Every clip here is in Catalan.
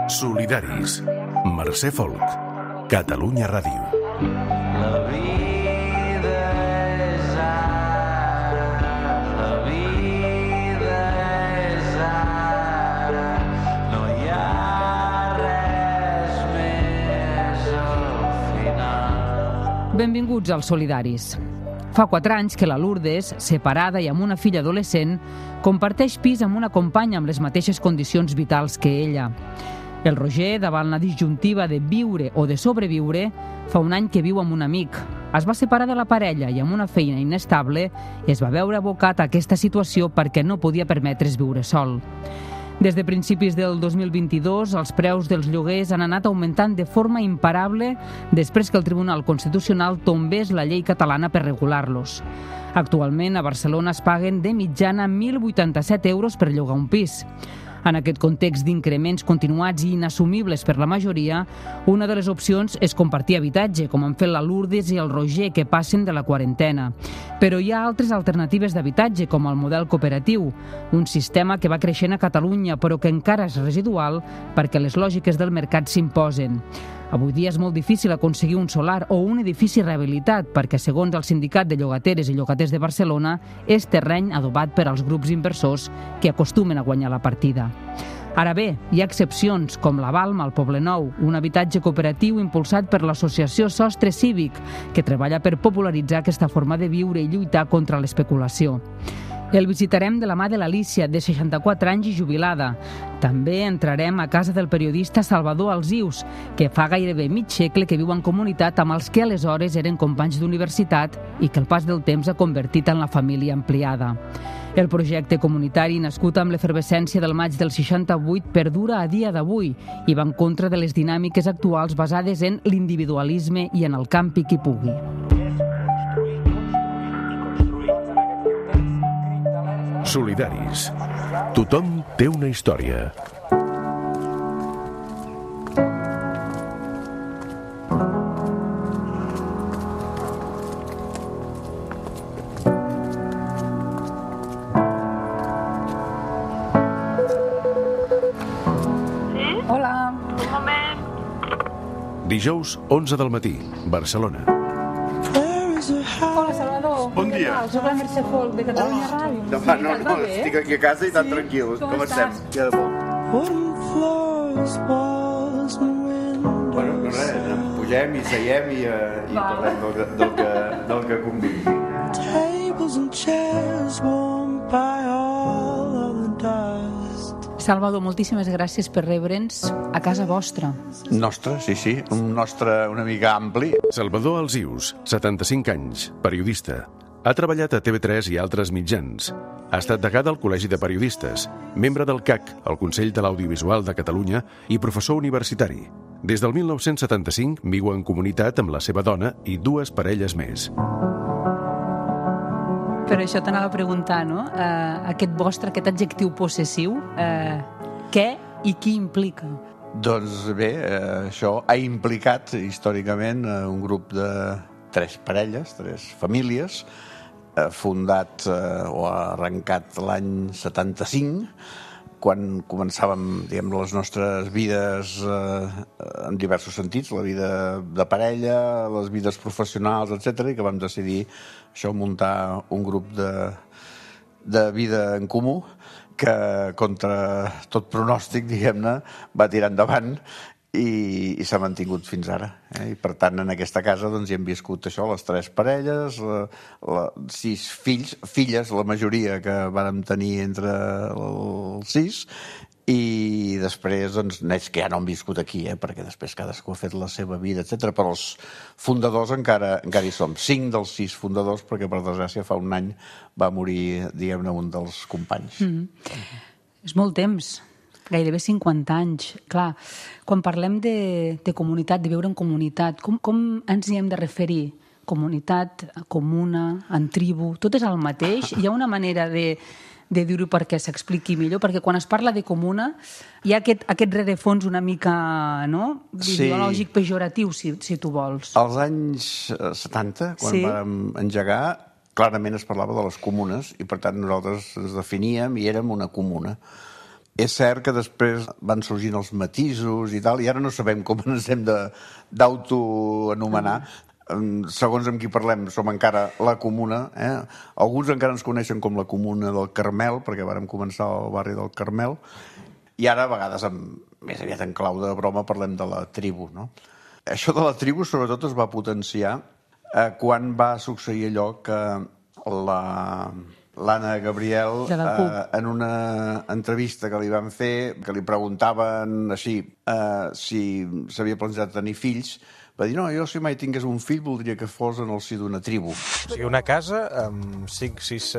Solidaris. Mercè Folk. Catalunya Ràdio. La vida és ara, la vida és ara, no hi ha res més al final. Benvinguts als Solidaris. Fa 4 anys que la Lourdes, separada i amb una filla adolescent, comparteix pis amb una companya amb les mateixes condicions vitals que ella. El Roger, davant la disjuntiva de viure o de sobreviure, fa 1 any que viu amb un amic. Es va separar de la parella i amb una feina inestable es va veure abocat a aquesta situació perquè no podia permetre's viure sol. Des de principis del 2022, els preus dels lloguers han anat augmentant de forma imparable després que el Tribunal Constitucional tombés la llei catalana per regular-los. Actualment, a Barcelona es paguen de mitjana 1.087 euros per llogar un pis. En aquest context d'increments continuats i inassumibles per la majoria, una de les opcions és compartir habitatge, com han fet la Lourdes i el Roger, que passen de la quarantena. Però hi ha altres alternatives d'habitatge, com el model cooperatiu, un sistema que va creixent a Catalunya, però que encara és residual perquè les lògiques del mercat s'imposen. Avui dia és molt difícil aconseguir un solar o un edifici rehabilitat perquè, segons el Sindicat de Llogateres i Llogaters de Barcelona, és terreny adobat per als grups inversors que acostumen a guanyar la partida. Ara bé, hi ha excepcions, com la Balma al Poblenou, un habitatge cooperatiu impulsat per l'associació Sostre Cívic, que treballa per popularitzar aquesta forma de viure i lluitar contra l'especulació. El visitarem de la mà de l'Alícia, de 64 anys i jubilada. També entrarem a casa del periodista Salvador Alzius, que fa gairebé mig segle que viu en comunitat amb els que aleshores eren companys d'universitat i que el pas del temps ha convertit en la família ampliada. El projecte comunitari, nascut amb l'efervescència del maig del 68, perdura a dia d'avui i va en contra de les dinàmiques actuals basades en l'individualisme i en el campi qui pugui. Solidaris. Tothom té una història. Hola. Un moment. Dijous, 11 del matí, Barcelona. Hola, Salvador. Bon dia. Soc la Mercè Folk, de Catalunya Ràdio. No, estic aquí a casa i tan tranquil. Com estem? Ja de bo. Bueno, no res, pugem i seiem i parlem del que convingui. Salvador, moltíssimes gràcies per rebre'ns a casa vostra. Nostre, sí, un nostre una mica ampli. Salvador Alzius, 75 anys, periodista. Ha treballat a TV3 i altres mitjans. Ha estat degà del Col·legi de Periodistes, membre del CAC, el Consell de l'Audiovisual de Catalunya, i professor universitari. Des del 1975 viu en comunitat amb la seva dona i 2 parelles més. Per això t'anava a preguntar, no? Aquest adjectiu possessiu, què i qui implica? Doncs bé, això ha implicat històricament un grup de 3 parelles, 3 famílies, fundat o arrencat l'any 75, quan començàvem, diguem, les nostres vides en diversos sentits, la vida de parella, les vides professionals, etc., i que vam decidir això, muntar un grup de vida en comú que, contra tot pronòstic, diguem-ne, va tirar endavant i s'ha mantingut fins ara. I, per tant, en aquesta casa doncs, hi hem viscut això, les 3 parelles, 6 filles, la majoria que vàrem tenir entre els 6, i després, doncs, nets que ja no han viscut aquí, perquè després cadascú ha fet la seva vida, etc. Però els fundadors encara hi som. 5 dels 6 fundadors, perquè, per desgràcia, fa 1 any va morir, diguem-ne, un dels companys. És molt temps. Gairebé 50 anys. Clar, quan parlem de comunitat, de viure en comunitat, com ens hi hem de referir? Comunitat, comuna, en tribu, tot és el mateix? Hi ha una manera de dir-ho perquè s'expliqui millor? Perquè quan es parla de comuna hi ha aquest rerefons una mica, no? Ideològic, pejoratiu, si tu vols. Als anys 70, quan vàrem engegar, clarament es parlava de les comunes i, per tant, nosaltres ens definíem i érem una comuna. És cert que després van sorgint els matisos i tal, i ara no sabem com ens hem d'autoanomenar. Segons amb qui parlem, som encara la comuna. Alguns encara ens coneixen com la comuna del Carmel, perquè vàrem començar al barri del Carmel, i ara a vegades, més aviat en clau de broma, parlem de la tribu, no? Això de la tribu sobretot es va potenciar quan va succeir allò que l'Anna Gabriel, en una entrevista que li van fer, que li preguntaven així si s'havia plantejat tenir fills, va dir, no, jo si mai tingués un fill voldria que fos en el si d'una tribu. O sigui, una casa amb 5-6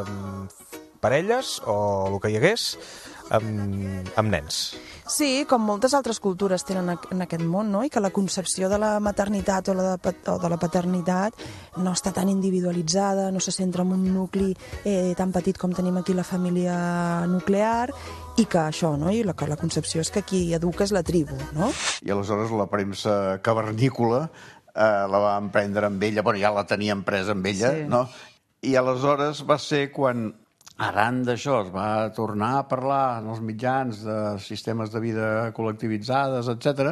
parelles, o el que hi hagués, amb nens. Sí, com moltes altres cultures tenen en aquest món, no? I que la concepció de la maternitat o de la paternitat no està tan individualitzada, no se centra en un nucli tan petit com tenim aquí la família nuclear, i que això, no? I la concepció és que qui educa és la tribu, no? I aleshores la premsa cavernícola la va emprendre amb ella, bueno, ja la tenien presa amb ella, sí. No? I aleshores va ser quan, arran d'això, es va tornar a parlar en els mitjans de sistemes de vida col·lectivitzades, etc.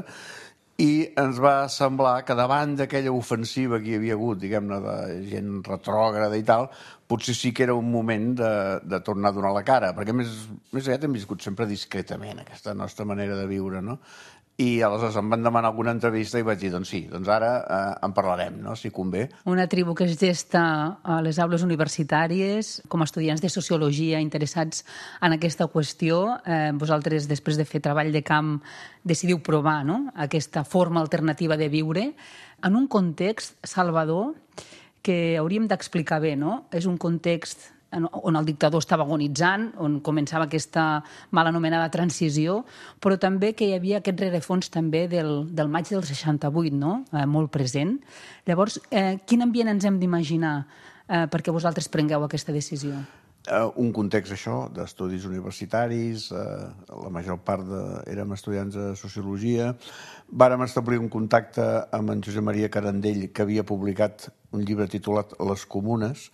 I ens va semblar que davant d'aquella ofensiva que hi havia hagut, diguem-ne, de gent retrògrada i tal, potser sí que era un moment de tornar a donar la cara, perquè més aviat hem viscut sempre discretament aquesta nostra manera de viure, no? I aleshores em van demanar alguna entrevista i vaig dir, doncs sí, doncs ara en parlarem, no?, si convé. Una tribu que es gesta a les aules universitàries, com a estudiants de sociologia interessats en aquesta qüestió. Vosaltres, després de fer treball de camp, decidiu provar, no?, aquesta forma alternativa de viure en un context, Salvador, que hauríem d'explicar bé, no? És un context on el dictador estava agonitzant, on començava aquesta mal anomenada transició, però també que hi havia aquest rerefons també del maig del 68, no?, molt present. Llavors, quin ambient ens hem d'imaginar perquè vosaltres prengueu aquesta decisió? Un context, això, d'estudis universitaris, la major part érem estudiants de sociologia. Vàrem establir un contacte amb en Josep Maria Carandell, que havia publicat un llibre titulat Les comunes,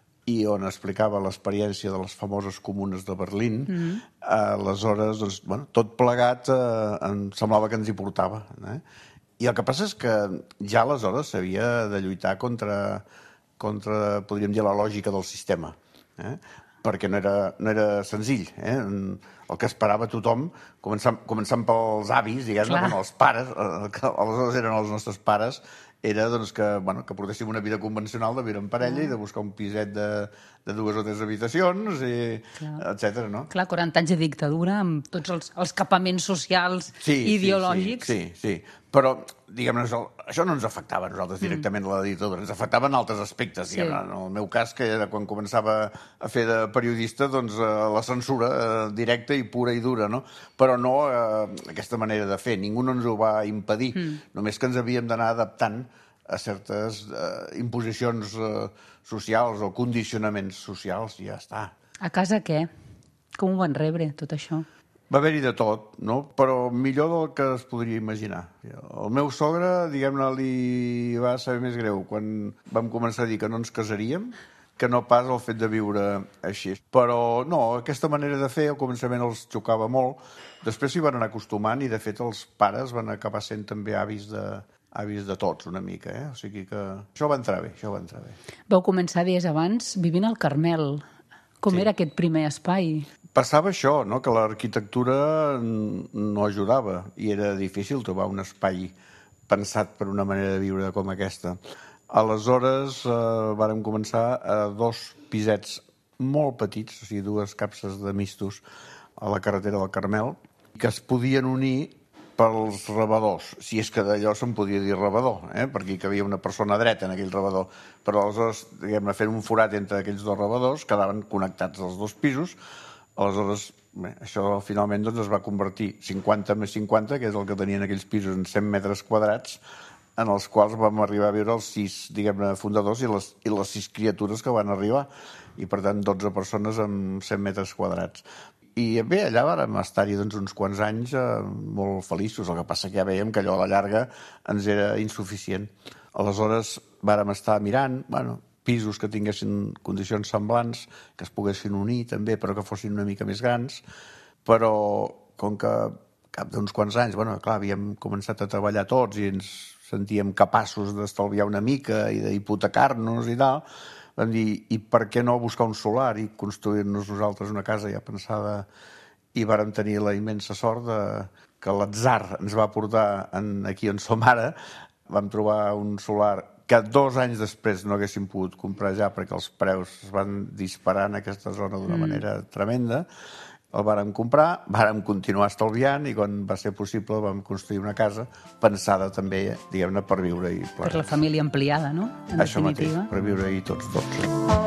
i on explicava l'experiència de les famoses comunes de Berlín. Aleshores, doncs, bueno, tot plegat em semblava que ens hi portava. I el que passa és que ja aleshores s'havia de lluitar contra, podríem dir, la lògica del sistema, perquè no era senzill. El que esperava tothom, començant pels avis, diguem-ne, els pares, que aleshores eren els nostres pares, era doncs, que portéssim una vida convencional de viure en parella i de buscar un piset de 2 o 3 habitacions, etc. No? Clar, 40 anys de dictadura amb tots els capaments socials ideològics. Sí. Però, diguem-ne, això no ens afectava a nosaltres directament la dictadura, ens afectava en altres aspectes. Sí. En el meu cas, que era quan començava a fer de periodista, doncs la censura directa i pura i dura, no? Però no aquesta manera de fer. Ningú no ens ho va impedir, només que ens havíem d'anar adaptant a certes imposicions socials o condicionaments socials, i ja està. A casa què? Com ho van rebre, tot això? Va haver-hi de tot, no? Però millor del que es podria imaginar. El meu sogre, diguem-ne, li va saber més greu quan vam començar a dir que no ens casaríem, que no pas el fet de viure així. Però no, aquesta manera de fer al començament els xocava molt, després s'hi van anar acostumant i, de fet, els pares van acabar sent també avis de tots, una mica, O sigui que això va entrar bé, Vau començar, dies abans, vivint al Carmel. Com era aquest primer espai? Passava això, no?, que l'arquitectura no ajudava i era difícil trobar un espai pensat per una manera de viure com aquesta. Aleshores vàrem començar a 2 pisets molt petits, o sigui, 2 capses de mistos a la carretera del Carmel, que es podien unir pels rebedors, si és que d'allò se'n podia dir rebedor, perquè hi havia una persona dreta en aquell rebedor, però aleshores, diguem-ne, fent un forat entre aquells 2 rebedors, quedaven connectats els 2 pisos. Aleshores, això finalment doncs, es va convertir 50 més 50, que és el que tenien aquells pisos, en 100 metres quadrats, en els quals vam arribar a viure els 6, diguem-ne, fundadors i les 6 criatures que van arribar, i per tant 12 persones amb 100 metres quadrats. I bé, allà vàrem estar-hi doncs, uns quants anys molt feliços, el que passa que ja veiem que allò a la llarga ens era insuficient. Aleshores vàrem estar mirant, pisos que tinguessin condicions semblants, que es poguessin unir també, però que fossin una mica més grans, però com que cap d'uns quants anys, clar, havíem començat a treballar tots i ens sentíem capaços d'estalviar una mica i d'hipotecar-nos i tal, vam dir, i per què no buscar un solar i construir-nos nosaltres una casa ja pensada, i vàrem tenir la immensa sort que l'atzar ens va portar aquí on som ara. Vam trobar un solar que 2 anys després no haguéssim pogut comprar ja perquè els preus es van disparar en aquesta zona d'una manera tremenda. El vàrem comprar, vàrem continuar estalviant i quan va ser possible vam construir una casa pensada també, diguem-ne, per viure-hi plegats. Per la família ampliada, no? En Això definitiva. mateix, per viure-hi tots dos.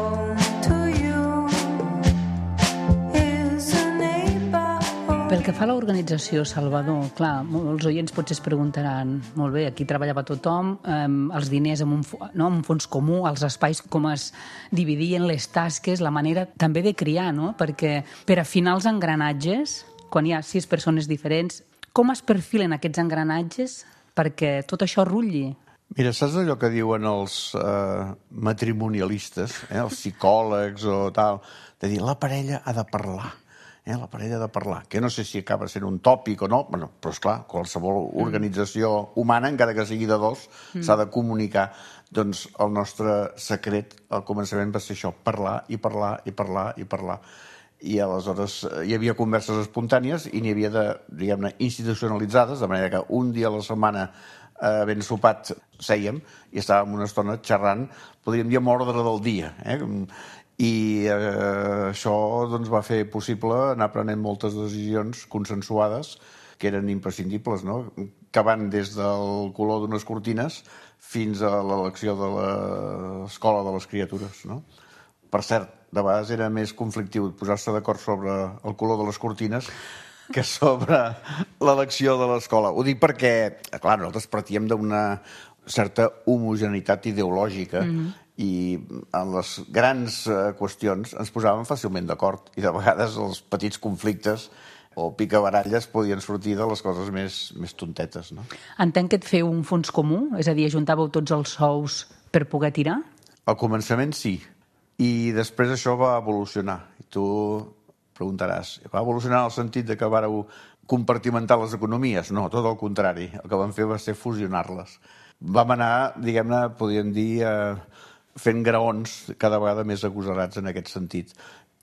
Pel que fa a l'organització, Salvador, clar, molts oients potser es preguntaran, molt bé, aquí treballava tothom, els diners amb un fons comú, els espais, com es dividien les tasques, la manera també de criar, no? Perquè per afinar els engranatges, quan hi ha 6 persones diferents, com es perfilen aquests engranatges perquè tot això rutlli? Mira, saps allò que diuen els matrimonialistes, els psicòlegs o tal, de dir la parella ha de parlar. La parella ha de parlar, que no sé si acaba sent un tòpic o no, però esclar, qualsevol organització humana, encara que sigui de 2, s'ha de comunicar. Doncs el nostre secret al començament va ser això, parlar i parlar i parlar i parlar. I aleshores hi havia converses espontànies i n'hi havia diguem-ne, institucionalitzades, de manera que un dia a la setmana ben sopat sèiem i estàvem una estona xerrant, podríem dir amb ordre del dia, i això doncs, va fer possible anar prenent moltes decisions consensuades que eren imprescindibles, no? Que van des del color d'unes cortines fins a l'elecció de l'escola de les criatures, no? Per cert, de vegades era més conflictiu posar-se d'acord sobre el color de les cortines que sobre l'elecció de l'escola. Ho dic perquè, clar, nosaltres partíem d'una certa homogeneïtat ideològica i en les grans qüestions ens posàvem fàcilment d'acord i de vegades els petits conflictes o picabaralles podien sortir de les coses més tontetes, no? Entenc que et feu un fons comú, és a dir, ajuntàveu tots els sous per poder tirar? Al començament sí, i després això va evolucionar. I tu preguntaràs, va evolucionar en el sentit de que vàreu compartimentar les economies? No, tot el contrari. El que vam fer va ser fusionar-les. Vam anar, diguem-ne, podríem dir, fent graons cada vegada més agosarats en aquest sentit.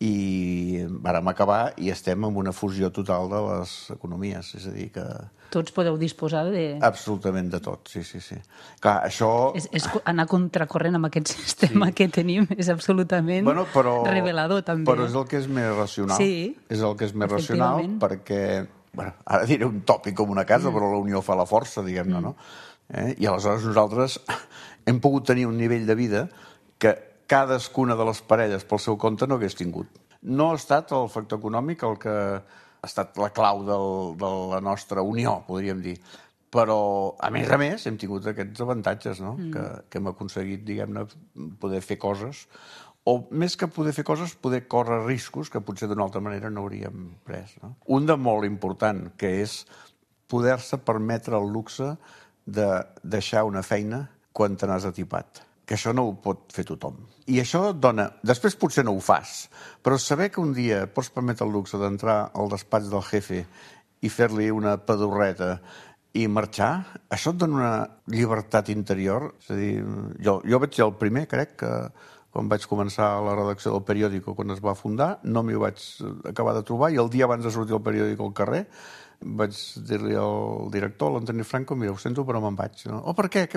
I vàrem acabar i estem en una fusió total de les economies. És a dir, que... Tots podeu disposar de... Absolutament de tot, sí. Clar, això... És anar contracorrent amb aquest sistema que tenim, és absolutament revelador, també. Però és el que és més racional. Sí, és el que és més racional perquè, ara diré un tòpic com una casa, però la unió fa la força, diguem-ne, no? I aleshores nosaltres hem pogut tenir un nivell de vida que cadascuna de les parelles pel seu compte no hagués tingut. No ha estat el factor econòmic el que ha estat la clau de la nostra unió, podríem dir. Però, a més, hem tingut aquests avantatges, no? Que hem aconseguit, diguem-ne, poder fer coses, o més que poder fer coses, poder córrer riscos que potser d'una altra manera no hauríem pres, no? Un de molt important, que és poder-se permetre el luxe de deixar una feina quan te n'has atipat. Que això no ho pot fer tothom. I això et dona... Després potser no ho fas, però saber que un dia pots permetre el luxe d'entrar al despatx del jefe i fer-li una pedorreta i marxar, això et dona una llibertat interior. És a dir, jo vaig ser el primer, crec, que quan vaig començar la redacció del periòdico, quan es va fundar, no m'hi vaig acabar de trobar, i el dia abans de sortir el periòdico al carrer vaig dir-li al director, l'Antoni Franco, mira, ho sento, però me'n vaig. No? Per què?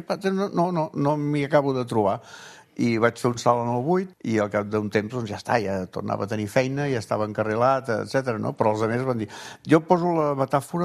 No m'hi acabo de trobar. I vaig fer un salt en el buit i al cap d'un temps doncs ja està, ja tornava a tenir feina, ja estava encarrilat, etc. No? Però els altres van dir... Jo poso la metàfora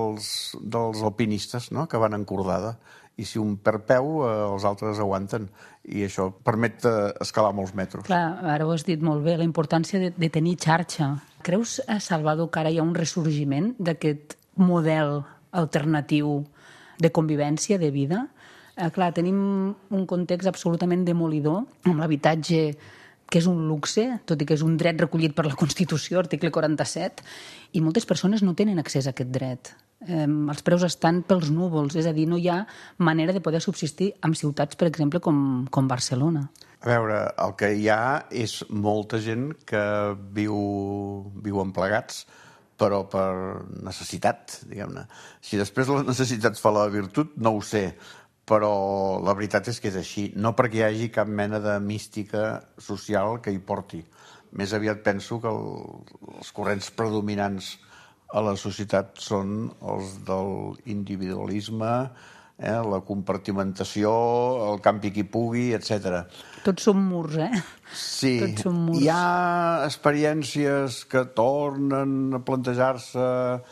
dels alpinistes, no? Que van en cordada. I si un perd peu, els altres aguanten. I això permet escalar molts metres. Clar, ara ho has dit molt bé, la importància de tenir xarxa. Creus, Salvador, que ara hi ha un ressorgiment d'aquest model alternatiu de convivència, de vida? Clar, tenim un context absolutament demolidor, amb l'habitatge que és un luxe, tot i que és un dret recollit per la Constitució, article 47, i moltes persones no tenen accés a aquest dret. Els preus estan pels núvols, és a dir, no hi ha manera de poder subsistir en ciutats, per exemple, com Barcelona. A veure, el que hi ha és molta gent que viuen plegats, però per necessitat, diguem-ne. Si després la necessitat fa la virtut, no ho sé, però la veritat és que és així. No perquè hi hagi cap mena de mística social que hi porti. Més aviat penso que els corrents predominants a la societat són els de l'individualisme, la compartimentació, el campi qui pugui, etc. Tots som murs, Sí, Tots som murs. hi ha experiències que tornen a plantejar-se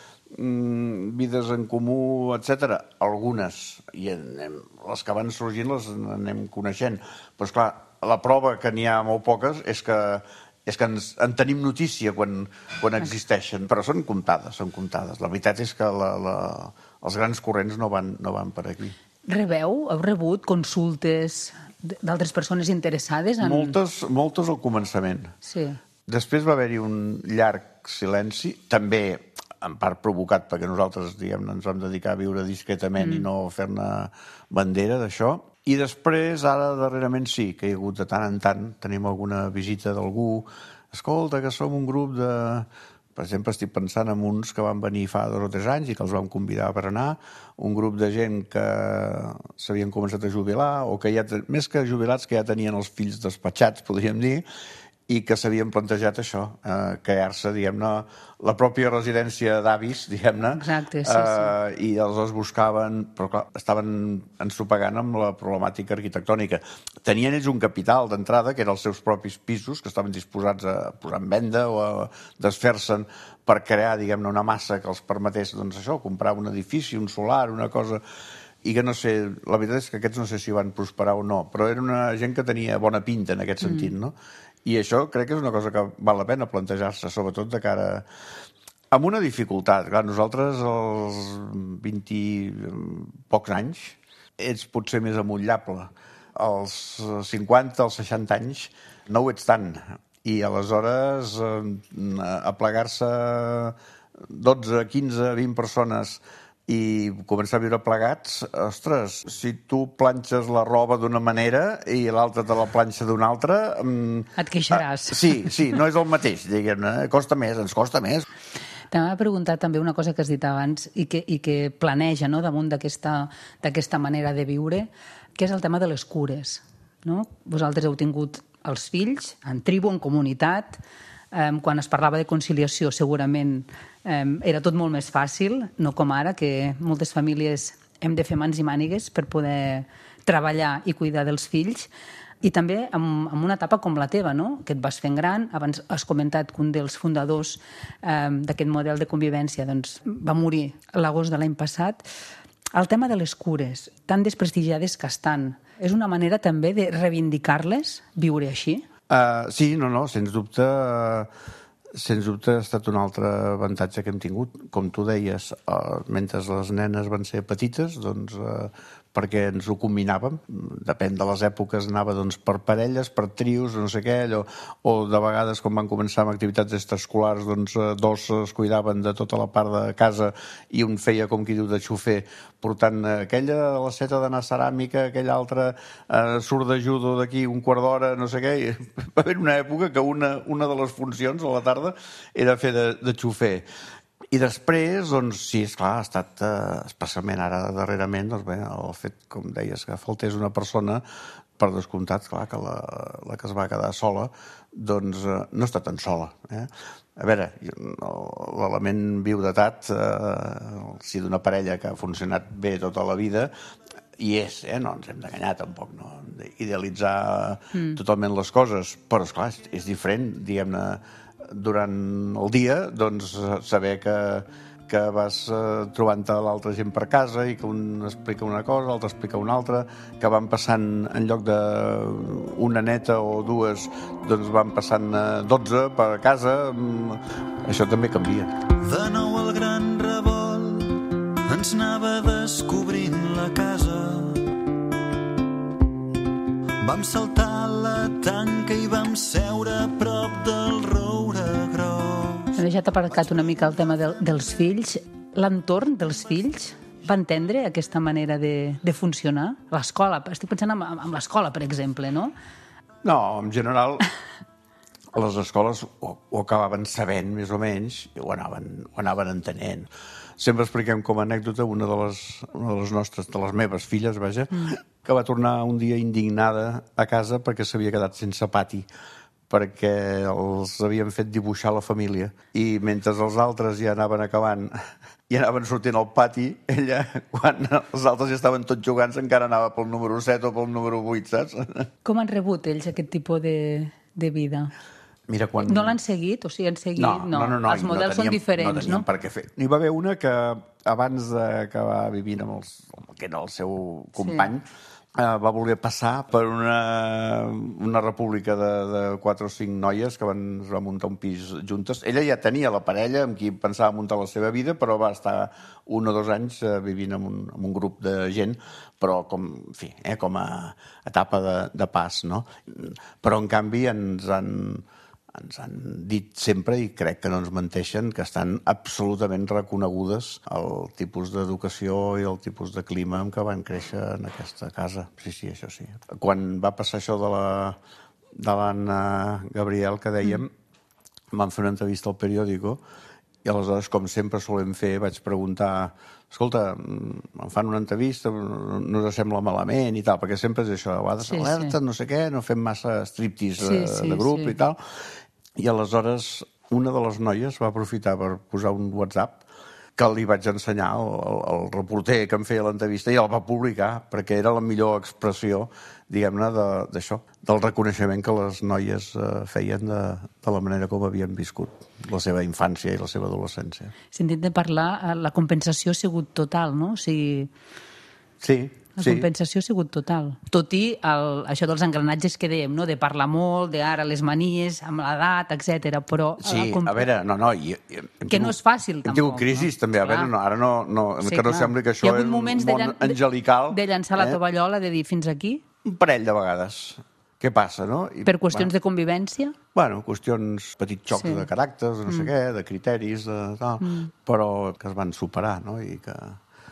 vides en comú, etc. Algunes, i les que van sorgint les anem coneixent. Però, esclar, la prova que n'hi ha molt poques és que en tenim notícia quan existeixen, però són comptades, són comptades. La veritat és que els grans corrents no van per aquí. Heu rebut consultes d'altres persones interessades? Moltes al començament. Sí. Després va haver-hi un llarg silenci, també en part provocat perquè nosaltres, diguem-ne, ens vam dedicar a viure discretament i no fer-ne bandera d'això. I després, ara, darrerament sí, que hi ha hagut de tant en tant, tenim alguna visita d'algú, escolta, que som un grup de... Per exemple, estic pensant en uns que van venir fa 2 o 3 anys i que els vam convidar per anar, un grup de gent que s'havien començat a jubilar, o que més que jubilats, que ja tenien els fills despatxats, podríem dir, i que s'havien plantejat això, crear-se, diguem-ne, la pròpia residència d'avis, diguem-ne. Exacte, sí. I aleshores buscaven, però clar, estaven ensopegant amb la problemàtica arquitectònica. Tenien ells un capital d'entrada, que eren els seus propis pisos, que estaven disposats a posar en venda o a desfer-se'n per crear, diguem-ne, una massa que els permetés, doncs això, comprar un edifici, un solar, una cosa... I que no sé, la veritat és que aquests no sé si van prosperar o no, però era una gent que tenia bona pinta en aquest sentit, no? I això crec que és una cosa que val la pena plantejar-se, sobretot de cara... Amb una dificultat. Clar, nosaltres, als 20 i pocs anys, ets potser més amollable. Als 50, als 60 anys, no ho ets tant. I aleshores, aplegar-se 12, 15, 20 persones i començar a viure plegats, ostres, si tu planxes la roba d'una manera i l'altra te la planxa d'una altra... Et queixaràs. Sí, no és el mateix, diguem-ne, ens costa més. T'anava a preguntar també una cosa que has dit abans i que planeja, no?, damunt d'aquesta manera de viure, que és el tema de les cures, no? Vosaltres heu tingut els fills en tribu, en comunitat. Quan es parlava de conciliació segurament era tot molt més fàcil, no com ara, que moltes famílies hem de fer mans i mànigues per poder treballar i cuidar dels fills. I també en una etapa com la teva, no?, que et vas fent gran. Abans has comentat que un dels fundadors d'aquest model de convivència va morir l'agost de l'any passat. El tema de les cures, tan desprestigiades que estan, és una manera també de reivindicar-les, viure així? Sí, no, sens dubte ha estat un altre avantatge que hem tingut. Com tu deies, mentre les nenes van ser petites, doncs perquè ens ho combinàvem. Depèn de les èpoques, anava per parelles, per trios, no sé què, o de vegades, quan van començar amb activitats extraescolars, dos es cuidaven de tota la part de casa i un feia, com qui diu, de xofer, portant aquella a la seta d'anar a ceràmica, aquella altra surt de judo d'aquí un quart d'hora, no sé què. Va haver una època que una de les funcions a la tarda era fer de xofer. I després, sí, esclar, ha estat, especialment ara darrerament, el fet, com deies, que faltés una persona, per descomptat, clar, que la que es va quedar sola, no està tan sola. A veure, l'element viudetat, si d'una parella que ha funcionat bé tota la vida, i és, no ens hem d'enganyar tampoc, no? Idealitzar totalment les coses, però, esclar, és diferent, diguem-ne, durant el dia, saber que vas trobant-te l'altra gent per casa i que un explica una cosa, l'altre explica una altra, que van passant, en lloc d'una neta o dues, van passant 12 per casa. Això també canvia. De nou el gran revolt ens anava descobrint la casa. Vam saltar la tanca i vam seure a prop del roure gros. He deixat aparcat una mica el tema dels fills. L'entorn dels fills va entendre aquesta manera de funcionar? L'escola, estic pensant en l'escola, per exemple, no? No, en general, a les escoles ho acabaven sabent, més o menys, i ho anaven entenent. Sempre expliquem com a anècdota una de les meves filles, vaja, que va tornar un dia indignada a casa perquè s'havia quedat sense pati, perquè els havien fet dibuixar la família. I mentre els altres ja anaven acabant i anaven sortint al pati, ella, quan els altres ja estaven tots jugant, encara anava pel número 7 o pel número 8, saps? Com han rebut ells aquest tipus de vida? Mira, quan... No l'han seguit? O sigui, han seguit... No. Els models són diferents, no? No teníem per què fer. N'hi va haver una que, abans d'acabar vivint amb que era el seu company, va voler passar per una república de 4 o 5 noies que es van muntar un pis juntes. Ella ja tenia la parella amb qui pensava muntar la seva vida, però va estar 1 o 2 anys vivint amb un grup de gent, però com a etapa de pas, no? Però, en canvi, ens han dit sempre, i crec que no ens menteixen, que estan absolutament reconegudes el tipus d'educació i el tipus de clima en què van créixer en aquesta casa. Sí, això sí. Quan va passar això de l'Anna Gabriel, que dèiem, vam fer una entrevista al periòdico, i aleshores, com sempre solem fer, vaig preguntar: escolta, em fan una entrevista, no us sembla malament i tal, perquè sempre és això, a vegades alerta, no sé què, no fem massa striptease de grup i tal. I aleshores una de les noies va aprofitar per posar un WhatsApp que li vaig ensenyar al reporter que em feia l'entrevista, i el va publicar, perquè era la millor expressió, diguem-ne, d'això, del reconeixement que les noies feien de la manera com havien viscut la seva infància i la seva adolescència. Sentit de parlar, la compensació ha sigut total, no? O sigui... Sí. La compensació ha sigut total. Tot i això dels engranatges que dèiem, no? De parlar molt, d'ara les manies, amb l'edat, etc. Però... Sí, a veure, no... Que no és fàcil, tampoc. Hem tingut crisis, també. A veure, ara que no sembli que això és un món angelical. De llançar la tovallola, de dir fins aquí? Un parell de vegades. Què passa, no? Per qüestions de convivència? Bueno, qüestions, petits xocs de caràcters, no sé què, de criteris, de tal, però que es van superar, no? I que...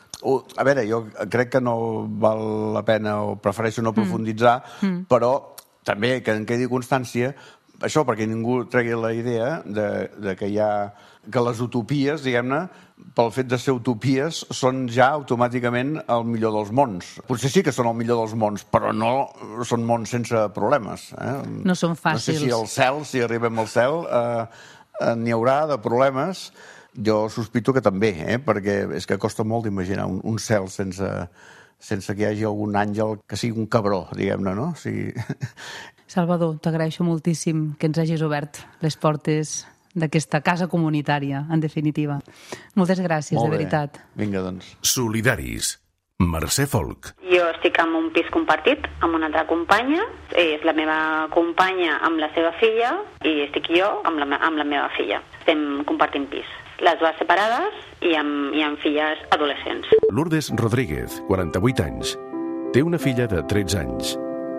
A veure, jo crec que no val la pena, o prefereixo no profunditzar, però també que en quedi constància, això perquè ningú tregui la idea de que hi ha... que les utopies, diguem-ne, pel fet de ser utopies, són ja automàticament el millor dels mons. Potser sí que són el millor dels mons, però no són mons sense problemes. No són fàcils. No sé si al cel, si arribem al cel, n'hi haurà de problemes. Jo sospito que també, perquè és que costa molt d'imaginar un cel sense que hi hagi algun àngel que sigui un cabró, diguem-ne, no? O sigui... Salvador, t'agraeixo moltíssim que ens hagis obert les portes d'aquesta casa comunitària, en definitiva. Moltes gràcies, de veritat. Vinga, doncs. Solidaris. Mercè Folk. Jo estic en un pis compartit amb una altra companya. És la meva companya amb la seva filla i estic jo amb la meva filla. Estem compartint pis. Les dues separades i amb filles adolescents. Lourdes Rodríguez, 48 anys. Té una filla de 13 anys.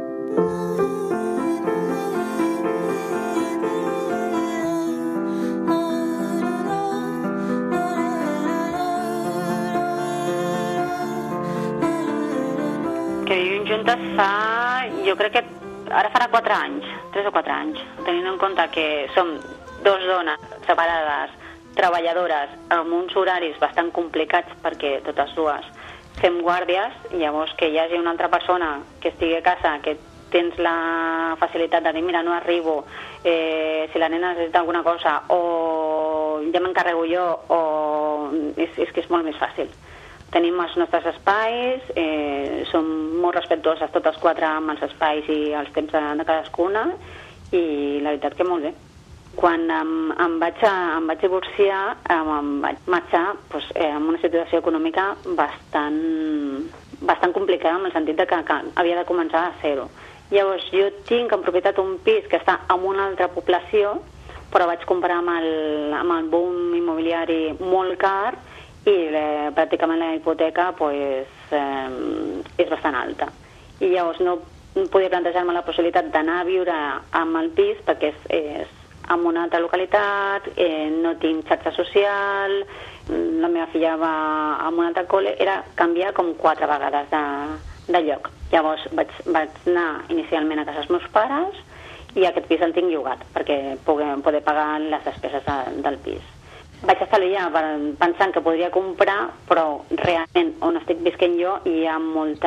Que vivim juntes jo crec que ara farà 4 anys, 3 o 4 anys, tenint en compte que som 2 dones separades, treballadores, amb uns horaris bastant complicats perquè totes dues fem guàrdies, llavors que hi hagi una altra persona que estigui a casa, que tens la facilitat de dir, mira, no arribo, si la nena necessita alguna cosa, o ja m'encarrego jo, o és que és molt més fàcil. Tenim els nostres espais, som molt respectuoses totes 4 amb els espais i els temps de cadascuna, i la veritat que molt bé. Quan em vaig divorciar, em vaig marxar amb una situació econòmica bastant complicada, en el sentit que havia de començar a zero. Llavors, jo tinc en propietat un pis que està en una altra població, però vaig comprar amb el boom immobiliari molt car i pràcticament la hipoteca és bastant alta. I llavors no podia plantejar-me la possibilitat d'anar a viure amb el pis perquè és en una altra localitat, no tinc xarxa social, la meva filla va a un altre col·le, era canviar com 4 vegades de lloc. Llavors vaig anar inicialment a casa dels meus pares i aquest pis el tinc llogat perquè poder pagar les despeses del pis. Vaig estalviar pensant que podria comprar, però realment on estic visquent jo hi ha molt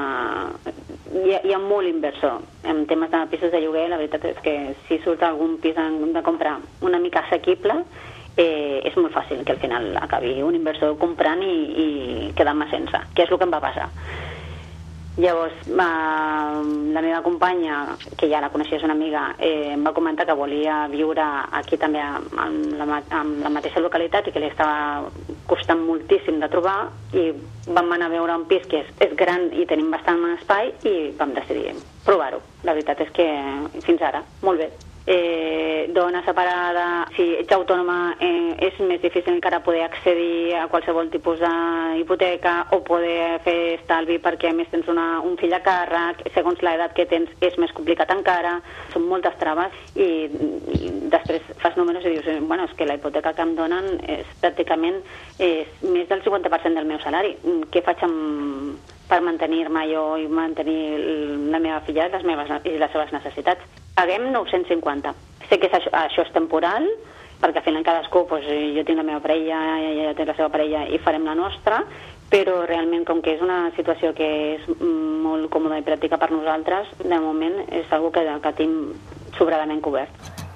inversor en temes de pisos de lloguer. La veritat és que si surt algun pis de comprar una mica assequible, és molt fàcil que al final acabi un inversor comprant i quedant-me sense, que és el que em va passar. Llavors, la meva companya, que ja la coneixia, és una amiga, em va comentar que volia viure aquí també en la mateixa localitat i que li estava costant moltíssim de trobar, i vam anar a veure un pis que és gran i tenim bastant espai i vam decidir provar-ho. La veritat és que fins ara, molt bé. Dona separada, si ets autònoma és més difícil encara poder accedir a qualsevol tipus d'hipoteca o poder fer estalvi perquè a més tens un fill a càrrec, segons l'edat que tens és més complicat encara, són moltes traves i després fas números i dius, bueno, és que la hipoteca que em donen és pràcticament més del 50% del meu salari. Què faig per mantenir-me jo i mantenir la meva filla i les seves necessitats? Paguem 950. Sé que això és temporal, perquè al final cadascú, jo tinc la meva parella, ella té la seva parella i farem la nostra, però realment, com que és una situació que és molt còmoda i pràctica per nosaltres, de moment és una cosa que tinc sobradament cobert.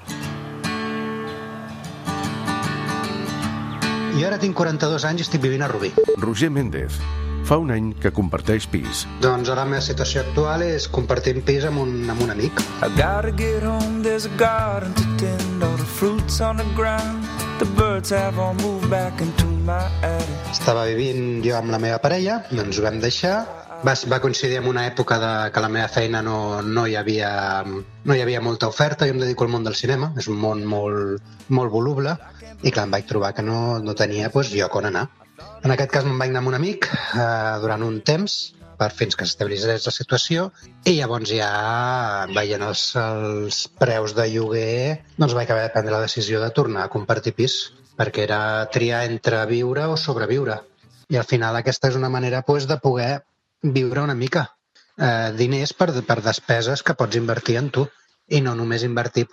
Jo ara tinc 42 anys i estic vivint a Rubí. Roger Méndez. Fa un any que comparteix pis. Doncs ara la meva situació actual és compartir pis amb un amic. I gotta get home, there's a garden to tend, all the fruits on the ground, the birds have all moved back into my attic. Estava vivint jo amb la meva parella, ens ho vam deixar. Va coincidir amb una època que la meva feina no hi havia molta oferta. Jo em dedico al món del cinema, és un món molt voluble, i clar, em vaig trobar que no tenia lloc on anar. En aquest cas me'n vaig anar amb un amic durant un temps fins que s'estabilitzés la situació, i llavors ja veient els preus de lloguer doncs vaig haver de prendre la decisió de tornar a compartir pis, perquè era triar entre viure o sobreviure, i al final aquesta és una manera de poder viure una mica, diners per despeses que pots invertir en tu i no només invertir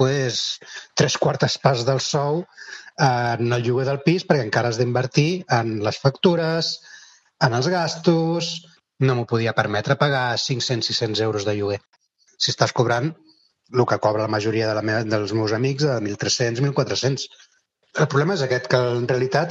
3/4 parts del sou en el lloguer del pis, perquè encara has d'invertir en les factures, en els gastos. No m'ho podia permetre pagar 500-600 euros de lloguer. Si estàs cobrant el que cobra la majoria dels meus amics, de 1.300-1.400. El problema és aquest, que en realitat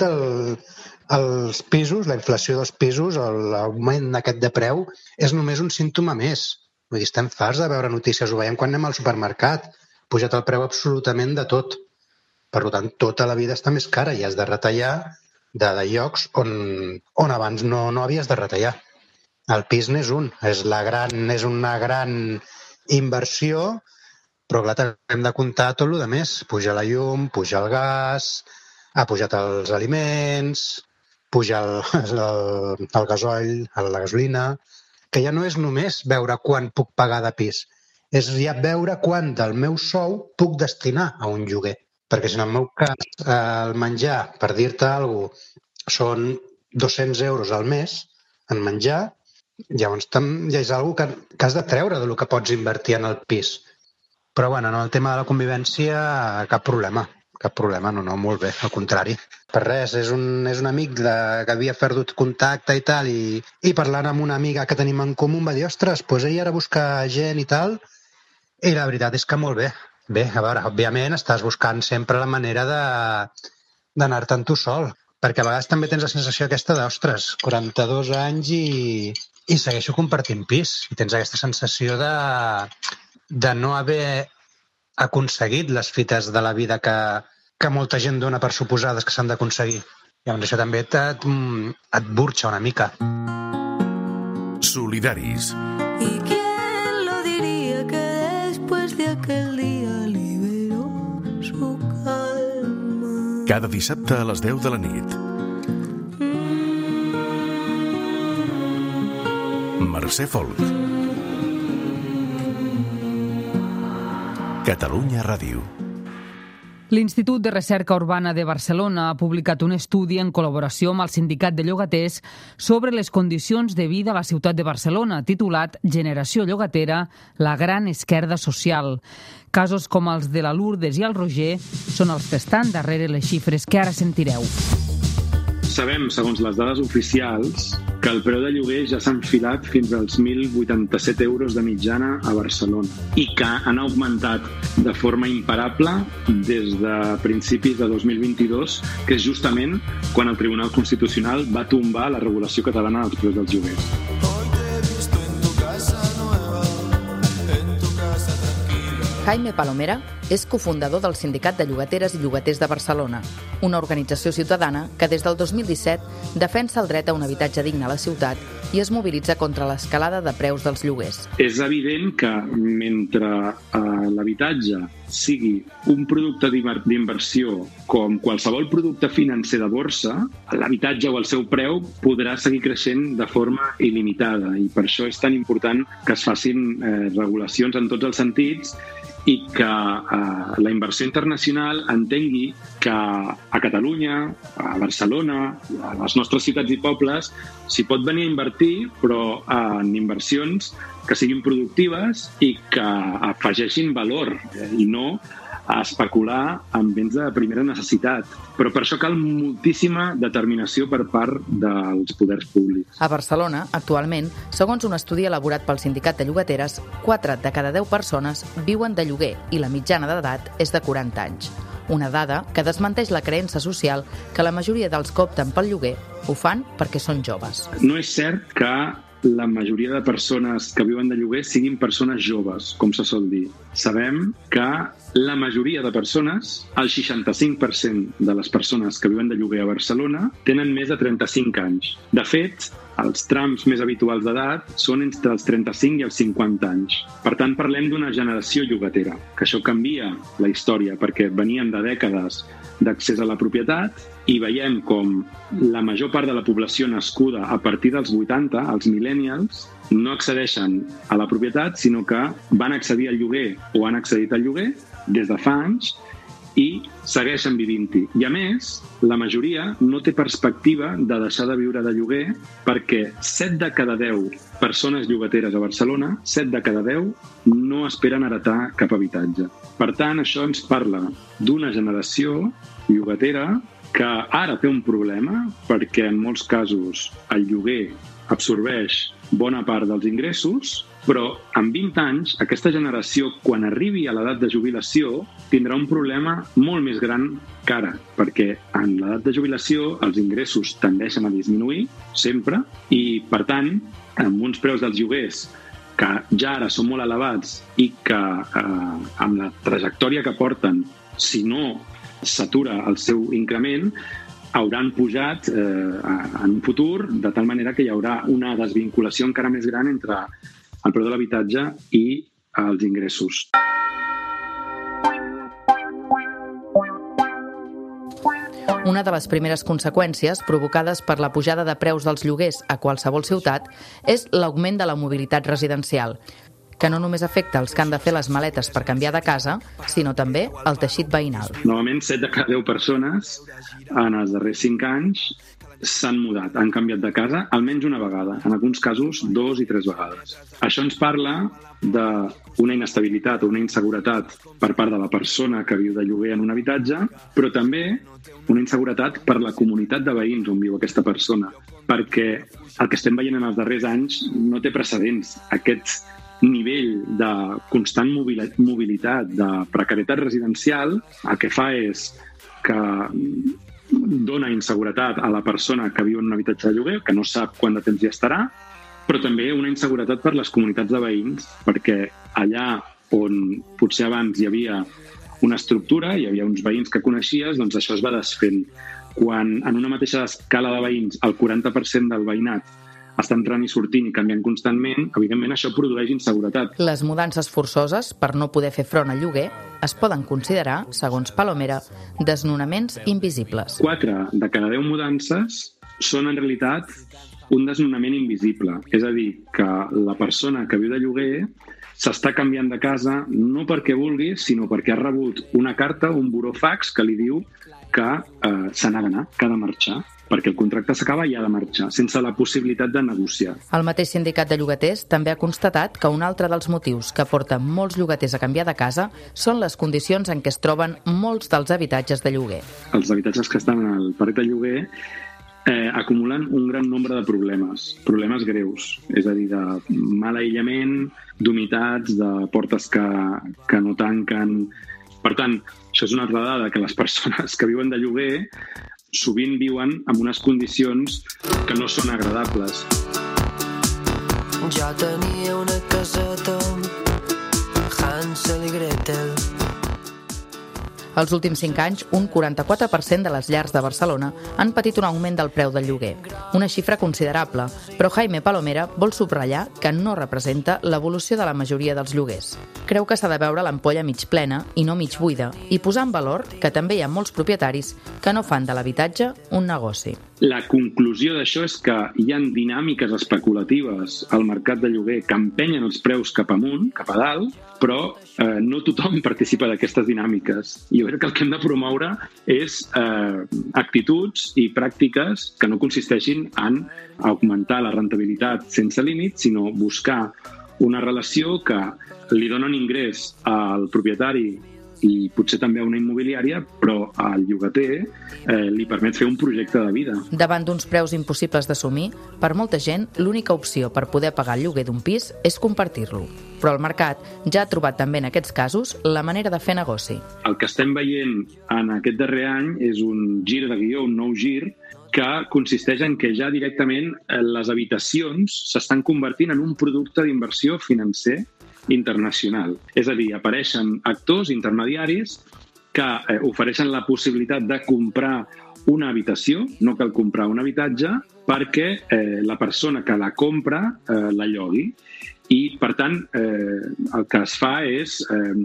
els pisos, la inflació dels pisos, l'augment aquest de preu, és només un símptoma més. Vull dir, estem farts de veure notícies, ho veiem quan anem al supermercat. Ha pujat el preu absolutament de tot. Per tant, tota la vida està més cara i has de retallar de llocs on abans no havies de retallar. El pis n'és és una gran inversió, però clar, també hem de comptar tot el que més. Puja la llum, puja el gas, ha pujat els aliments, puja el gasoil, la gasolina, que ja no és només veure quan puc pagar de pis, és ja veure quant del meu sou puc destinar a un lloguer. Perquè si en el meu cas el menjar, per dir-te alguna cosa, són 200 euros al mes en menjar, llavors ja és una cosa que has de treure del que pots invertir en el pis. Però bueno, en el tema de la convivència cap problema, no, molt bé, al contrari. Per res, és un amic que havia perdut contacte i tal, i parlant amb una amiga que tenim en comú em va dir, ostres, doncs ell ara busca gent i tal, i la veritat és que molt bé. Bé, a veure, òbviament estàs buscant sempre la manera d'anar-te'n tu sol, perquè a vegades també tens la sensació aquesta d'ostres, 42 anys i segueixo compartint pis, i tens aquesta sensació de no haver aconseguit les fites de la vida que molta gent dona per suposades que s'han d'aconseguir. Llavors això també et burxa una mica. Solidaris. ¿Y quién lo diría que después de aquel día liberó su calma? Cada dissabte a les 10 de la nit. Mercè Folk. Catalunya Ràdio. L'Institut de Recerca Urbana de Barcelona ha publicat un estudi en col·laboració amb el Sindicat de Llogaters sobre les condicions de vida a la ciutat de Barcelona, titulat Generació Llogatera, la gran esquerda social. Casos com els de la Lourdes i el Roger són els que estan darrere les xifres que ara sentireu. Sabem, segons les dades oficials, que el preu de lloguer ja s'ha enfilat fins als 1.087 euros de mitjana a Barcelona i que han augmentat de forma imparable des de principis de 2022, que és justament quan el Tribunal Constitucional va tombar la regulació catalana dels preus dels lloguers. Jaime Palomera és cofundador del Sindicat de Llogateres i Llogaters de Barcelona, una organització ciutadana que des del 2017 defensa el dret a un habitatge digne a la ciutat i es mobilitza contra l'escalada de preus dels lloguers. És evident que mentre l'habitatge sigui un producte d'inversió com qualsevol producte financer de borsa, l'habitatge o el seu preu podrà seguir creixent de forma il·limitada i per això és tan important que es facin regulacions en tots els sentits i que la inversió internacional entengui que a Catalunya, a Barcelona, a les nostres ciutats i pobles, s'hi pot venir a invertir, però en inversions que siguin productives i que afegeixin valor i no a especular amb béns de primera necessitat. Però per això cal moltíssima determinació per part dels poders públics. A Barcelona, actualment, segons un estudi elaborat pel Sindicat de Llogateres, 4 de cada 10 persones viuen de lloguer i la mitjana d'edat és de 40 anys. Una dada que desmenteix la creença social que la majoria dels que opten pel lloguer ho fan perquè són joves. No és cert que la majoria de persones que viuen de lloguer siguin persones joves, com se sol dir. Sabem que la majoria de persones, el 65% de les persones que viuen de lloguer a Barcelona, tenen més de 35 anys. De fet, els trams més habituals d'edat són entre els 35 i els 50 anys. Per tant, parlem d'una generació llogatera, que això canvia la història, perquè venien de dècades d'accés a la propietat i veiem com la major part de la població nascuda a partir dels 80, els millennials, no accedeixen a la propietat, sinó que van accedir al lloguer o han accedit al lloguer des de fa anys i segueixen vivint-hi. I a més, la majoria no té perspectiva de deixar de viure de lloguer perquè 7 de cada 10 persones llogateres a Barcelona, 7 de cada 10 no esperen heretar cap habitatge. Per tant, això ens parla d'una generació llogatera que ara té un problema perquè en molts casos el lloguer absorbeix bona part dels ingressos, però en 20 anys aquesta generació, quan arribi a l'edat de jubilació, tindrà un problema molt més gran que ara, perquè en l'edat de jubilació els ingressos tendeixen a disminuir sempre i, per tant, amb uns preus dels lloguers que ja ara són molt elevats i que amb la trajectòria que porten, si no s'atura el seu increment, hauran pujat en un futur de tal manera que hi haurà una desvinculació encara més gran entre el preu de l'habitatge i els ingressos. Una de les primeres conseqüències provocades per la pujada de preus dels lloguers a qualsevol ciutat és l'augment de la mobilitat residencial, que no només afecta els que han de fer les maletes per canviar de casa, sinó també el teixit veïnal. Novament, 7 de cada 10 persones en els darrers 5 anys s'han mudat, han canviat de casa almenys una vegada, en alguns casos 2 i 3 vegades. Això ens parla d'una inestabilitat o una inseguretat per part de la persona que viu de lloguer en un habitatge, però també una inseguretat per la comunitat de veïns on viu aquesta persona, perquè el que estem veient en els darrers anys no té precedents. Aquest nivell de constant mobilitat, de precarietat residencial, el que fa és que dona inseguretat a la persona que viu en un habitatge de lloguer, que no sap quant de temps hi estarà, però també una inseguretat per les comunitats de veïns, perquè allà on potser abans hi havia una estructura, hi havia uns veïns que coneixies, doncs això es va desfent. Quan en una mateixa escala de veïns el 40% del veïnat està entrant i sortint i canviant constantment, evidentment això produeix inseguretat. Les mudances forçoses per no poder fer front al lloguer es poden considerar, segons Palomera, desnonaments invisibles. 4 de cada 10 mudances són en realitat un desnonament invisible. És a dir, que la persona que viu de lloguer s'està canviant de casa no perquè vulgui, sinó perquè ha rebut una carta, un burofax, que li diu que se n'ha d'anar, que ha de marxar, perquè el contracte s'acaba i ha de marxar, sense la possibilitat de negociar. El mateix sindicat de llogaters també ha constatat que un altre dels motius que porta molts llogaters a canviar de casa són les condicions en què es troben molts dels habitatges de lloguer. Els habitatges que estan al parc de lloguer acumulen un gran nombre de problemes greus, és a dir, de mal aïllament, d'humitats, de portes que no tanquen. Per tant, això és una altra dada, que les persones que viuen de lloguer sovint viuen en unes condicions que no són agradables. Jo tenia una caseta amb Hansel i Gretel. Els últims 5 anys, un 44% de les llars de Barcelona han patit un augment del preu del lloguer. Una xifra considerable, però Jaime Palomera vol subratllar que no representa l'evolució de la majoria dels lloguers. Creu que s'ha de veure l'ampolla mig plena i no mig buida, i posar en valor que també hi ha molts propietaris que no fan de l'habitatge un negoci. La conclusió d'això és que hi ha dinàmiques especulatives al mercat de lloguer que empenyen els preus cap amunt, cap a dalt, però no tothom participa d'aquestes dinàmiques. I jo crec que el que hem de promoure és actituds i pràctiques que no consisteixin en augmentar la rendibilitat sense límit, sinó buscar una relació que li dona un ingrés al propietari i potser també a una immobiliària, però al llogater li permet fer un projecte de vida. Davant d'uns preus impossibles d'assumir, per molta gent l'única opció per poder pagar el lloguer d'un pis és compartir-lo. Però el mercat ja ha trobat també en aquests casos la manera de fer negoci. El que estem veient en aquest darrer any és un gir de guió, un nou gir, que consisteix en que ja directament les habitacions s'estan convertint en un producte d'inversió financer internacional. És a dir, apareixen actors intermediaris que ofereixen la possibilitat de comprar una habitació, no cal comprar un habitatge, perquè la persona que la compra la llogui. I, per tant, el que es fa és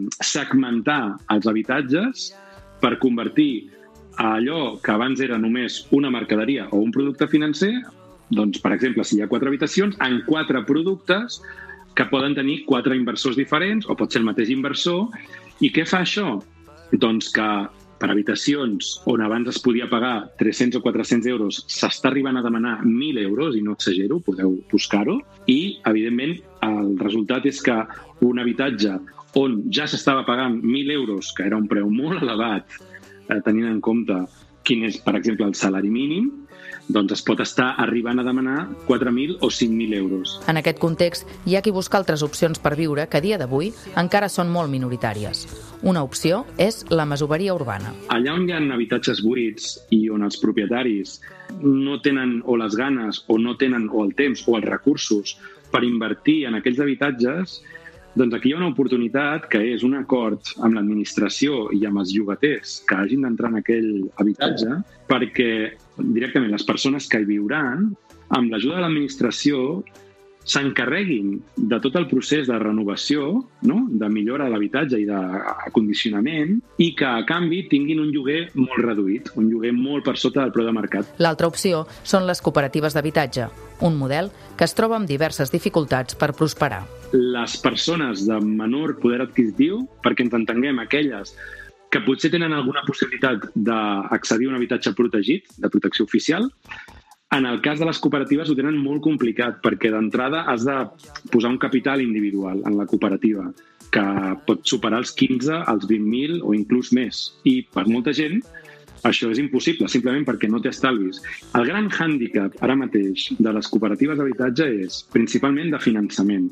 segmentar els habitatges per convertir allò que abans era només una mercaderia o un producte financer, doncs, per exemple, si hi ha 4 habitacions, en 4 productes que poden tenir 4 inversors diferents, o pot ser el mateix inversor. I què fa això? Doncs que per habitacions on abans es podia pagar 300 o 400 euros s'està arribant a demanar 1.000 euros, i no exagero, podeu buscar-ho, i, evidentment, el resultat és que un habitatge on ja s'estava pagant 1.000 euros, que era un preu molt elevat, tenint en compte quin és, per exemple, el salari mínim, doncs es pot estar arribant a demanar 4.000 o 5.000 euros. En aquest context, hi ha qui busca altres opcions per viure que a dia d'avui encara són molt minoritàries. Una opció és la masoveria urbana. Allà on hi ha habitatges buits i on els propietaris no tenen o les ganes o no tenen o el temps o els recursos per invertir en aquells habitatges, doncs aquí hi ha una oportunitat que és un acord amb l'administració i amb els llogaters que hagin d'entrar en aquell habitatge, perquè directament les persones que hi viuran, amb l'ajuda de l'administració, s'encarreguin de tot el procés de renovació, no?, de millora de l'habitatge i d'acondicionament, i que a canvi tinguin un lloguer molt reduït, un lloguer molt per sota del preu de mercat. L'altra opció són les cooperatives d'habitatge, un model que es troba amb diverses dificultats per prosperar. Les persones de menor poder adquisitiu, perquè ens entenguem aquelles que potser tenen alguna possibilitat d'accedir a un habitatge protegit, de protecció oficial, en el cas de les cooperatives ho tenen molt complicat, perquè d'entrada has de posar un capital individual en la cooperativa, que pot superar els 15, els 20.000 o inclús més. I per molta gent això és impossible, simplement perquè no té estalvis. El gran hàndicap ara mateix de les cooperatives d'habitatge és principalment de finançament,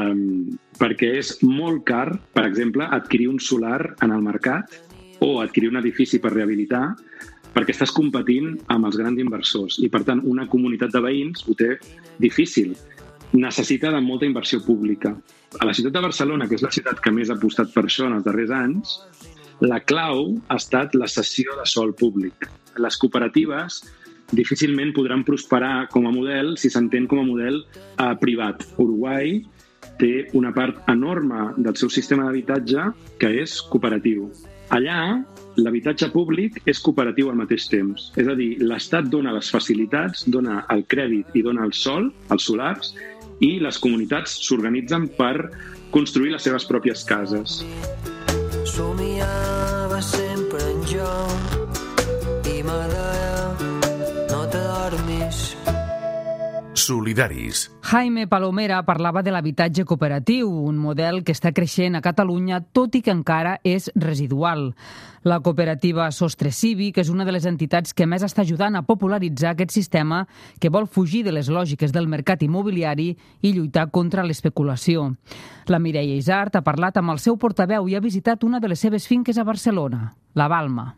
perquè és molt car, per exemple, adquirir un solar en el mercat o adquirir un edifici per rehabilitar, perquè estàs competint amb els grans inversors i, per tant, una comunitat de veïns ho té difícil. Necessita de molta inversió pública. A la ciutat de Barcelona, que és la ciutat que més ha apostat per això en els darrers anys, la clau ha estat la cessió de sòl públic. Les cooperatives difícilment podran prosperar com a model si s'entén com a model privat. Uruguai té una part enorme del seu sistema d'habitatge que és cooperatiu. Allà, l'habitatge públic és cooperatiu al mateix temps. És a dir, l'Estat dona les facilitats, dona el crèdit i dona el sòl, els solars, i les comunitats s'organitzen per construir les seves pròpies cases. Somiava sempre en jo i me deia no te dormis. Solidaris. Jaime Palomera parlava de l'habitatge cooperatiu, un model que està creixent a Catalunya, tot i que encara és residual. La cooperativa Sostre Cívic és una de les entitats que més està ajudant a popularitzar aquest sistema que vol fugir de les lògiques del mercat immobiliari i lluitar contra l'especulació. La Mireia Isart ha parlat amb el seu portaveu i ha visitat una de les seves finques a Barcelona, la Balma.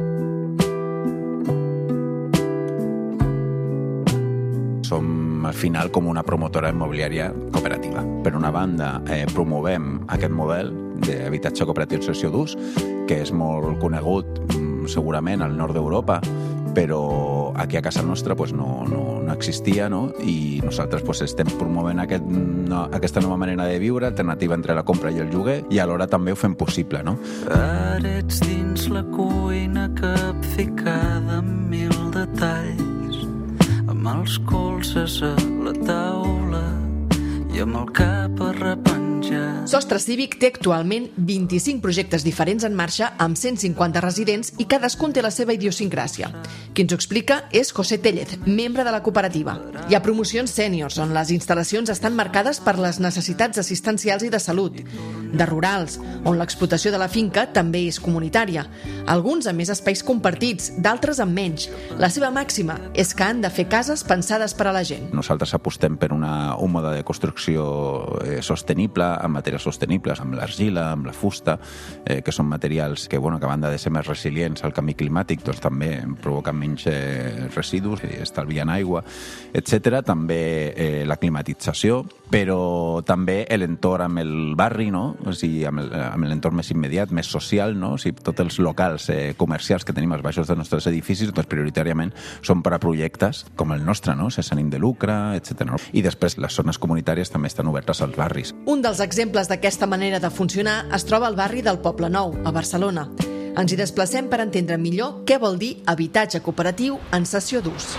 Som, al final, com una promotora immobiliària cooperativa. Per una banda, promovem aquest model d'habitatge cooperatiu en cessió d'ús, que és molt conegut segurament al nord d'Europa, però aquí a casa nostra no existia, no? I nosaltres estem promovent aquesta nova manera de viure, alternativa entre la compra i el lloguer, i alhora també ho fem possible, no? Ara ets dins la cuina capficada amb 1000 detalls, amb els colzes a la taula i amb el cap arrepenjat. Sostre Cívic té actualment 25 projectes diferents en marxa amb 150 residents i cadascun té la seva idiosincràsia. Qui ens ho explica és José Tellez, membre de la cooperativa. Hi ha promocions sèniors, on les instal·lacions estan marcades per les necessitats assistencials i de salut. De rurals, on l'explotació de la finca també és comunitària. Alguns amb més espais compartits, d'altres amb menys. La seva màxima és que han de fer cases pensades per a la gent. Nosaltres apostem per un mode de construcció sostenible, amb matèries sostenibles, amb l'argila, amb la fusta, que són materials que, a banda de ser més resilients al canvi climàtic, doncs també provoquen menys residus, estalvien aigua, etc. També la climatització, però també l'entorn amb el barri, no? O sigui, amb l'entorn més immediat, més social, no? O sigui, tots els locals comercials que tenim als baixos dels nostres edificis, doncs prioritàriament són per a projectes com el nostre, no? Sense ànim de lucre, etc. I després les zones comunitàries també estan obertes als barris. Un dels exemples d'aquesta manera de funcionar es troba al barri del Poble Nou, a Barcelona. Ens hi desplacem per entendre millor què vol dir habitatge cooperatiu en cessió d'ús.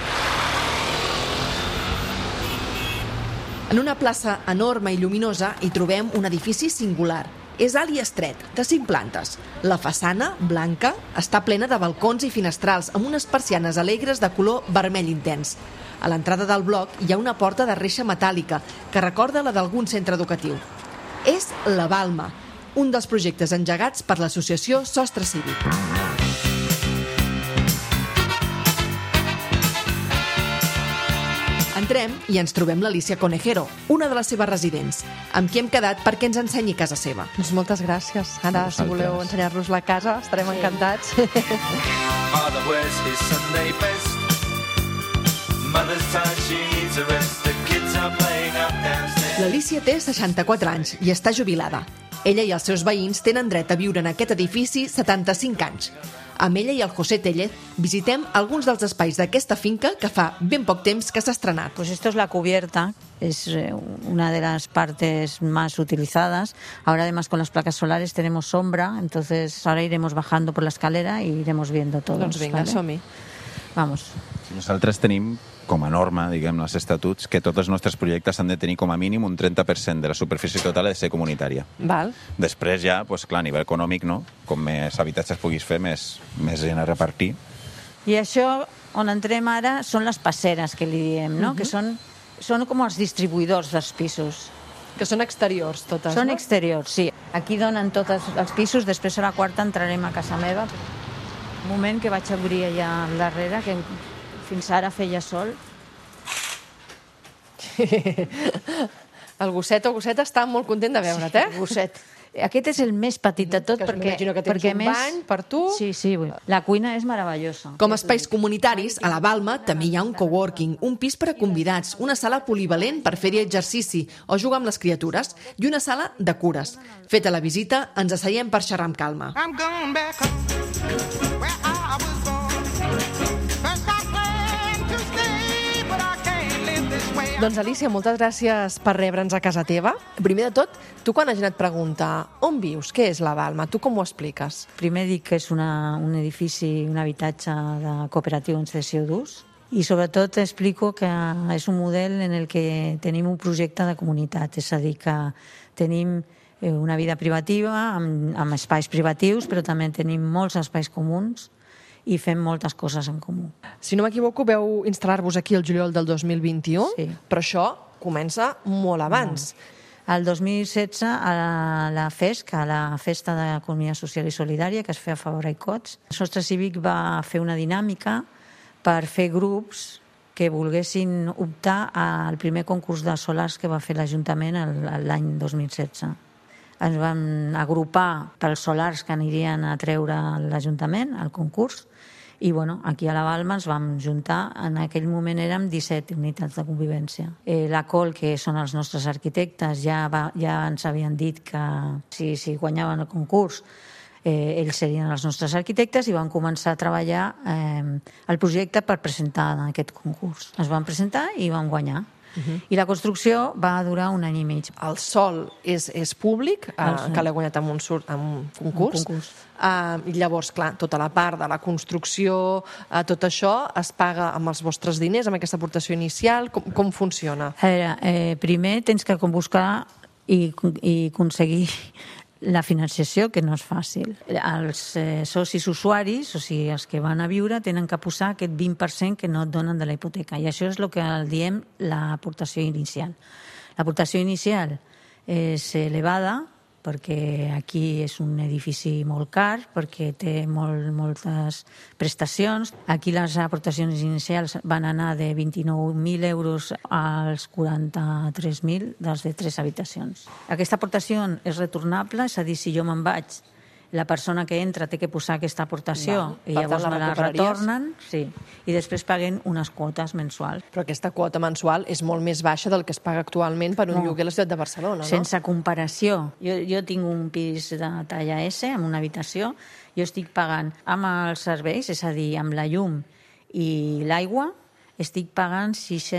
En una plaça enorme i lluminosa hi trobem un edifici singular. És alt i estret, de 5 plantes. La façana, blanca, està plena de balcons i finestrals amb unes persianes alegres de color vermell intens. A l'entrada del bloc hi ha una porta de reixa metàl·lica que recorda la d'algun centre educatiu. És la Balma, un dels projectes engegats per l'associació Sostre Cívic. Entrem i ens trobem l'Alicia Conejero, una de les seves residents, amb qui hem quedat perquè ens ensenyi casa seva. Doncs moltes gràcies. Ara, si voleu ensenyar-nos la casa, estarem encantats. L'Alicia té 64 anys i està jubilada. Ella i els seus veïns tenen dret a viure en aquest edifici 75 anys. Amb ella i el José Tellez visitem alguns dels espais d'aquesta finca que fa ben poc temps que s'ha estrenat. Pues esto es la cubierta, es una de las partes más utilizadas. Ahora además con las placas solares tenemos sombra, entonces ahora iremos bajando por la escalera y iremos viendo todo. Doncs vinga, ¿vale? Som-hi. Vamos. Nosaltres tenim com a norma, diguem, els estatuts, que tots els nostres projectes han de tenir com a mínim un 30% de la superfície total ha de ser comunitària. Val. Després ja, clar, a nivell econòmic, no? Com més habitatges puguis fer, més gent a repartir. I això, on entrem ara, són les passeres, que li diem, no? Que són com els distribuïdors dels pisos. Que són exteriors, totes, Són no? exteriors, sí. Aquí donen tots els pisos, després a la quarta entrarem a casa meva. Un moment que vaig obrir allà al darrere, que fins ara feia sol. El gosset o gosseta està molt content de veure't, eh? Sí, gosset. Aquest és el més petit de tot, perquè m'imagino que tens un bany per tu. Sí, la cuina és meravellosa. Com a espais comunitaris, a la Balma també hi ha un coworking, un pis per a convidats, una sala polivalent per fer-hi exercici o jugar amb les criatures i una sala de cures. Feta la visita, ens asseiem per xerrar amb calma. Doncs, Alicia, moltes gràcies per rebre'ns a casa teva. Primer de tot, tu quan la gent et pregunta on vius, què és la Balma, tu com ho expliques? Primer dic que és un edifici, un habitatge de cooperatiu en cessió d'ús. I sobretot explico que és un model en el que tenim un projecte de comunitat, és a dir, que tenim una vida privativa amb espais privatius, però també tenim molts espais comuns i fem moltes coses en comú. Si no m'equivoco, veu instal·lar-vos aquí el juliol del 2021, però això comença molt abans. El 2016, a la FESC, a la Festa d'Economia Social i Solidària, que es feia a Fabra i Cots, el Sostre Cívic va fer una dinàmica per fer grups que volguessin optar al primer concurs de solars que va fer l'Ajuntament l'any 2016. Ens vam agrupar pels solars que anirien a treure l'Ajuntament, al concurs, i aquí a la Balma ens vam juntar, en aquell moment érem 17 unitats de convivència. La COL, que són els nostres arquitectes, ja ens havien dit que si guanyaven el concurs ells serien els nostres arquitectes i van començar a treballar el projecte per presentar aquest concurs. Ens vam presentar i vam guanyar. I la construcció va durar un any i mig. El sòl és públic, que l'he guanyat en un concurs. I llavors, clar, tota la part de la construcció, tot això es paga amb els vostres diners, amb aquesta aportació inicial? Com funciona? Primer tens que buscar i aconseguir la financiació, que no és fàcil. Els socis usuaris, o sigui, els que van a viure, tenen que posar aquest 20% que no et donen de la hipoteca. I això és el que diem l'aportació inicial. L'aportació inicial és elevada, perquè aquí és un edifici molt car, perquè té moltes prestacions. Aquí les aportacions inicials van anar de 29.000 euros als 43.000 dels de 3 habitacions. Aquesta aportació és retornable, és a dir, si jo me'n vaig, la persona que entra té que posar aquesta aportació i llavors me la retornen, i després paguen unes quotes mensuals. Però aquesta quota mensual és molt més baixa del que es paga actualment per un lloguer a la ciutat de Barcelona, no? Sense comparació. Jo tinc un pis de talla S, amb una habitació, jo estic pagant amb els serveis, és a dir, amb la llum i l'aigua, estic pagant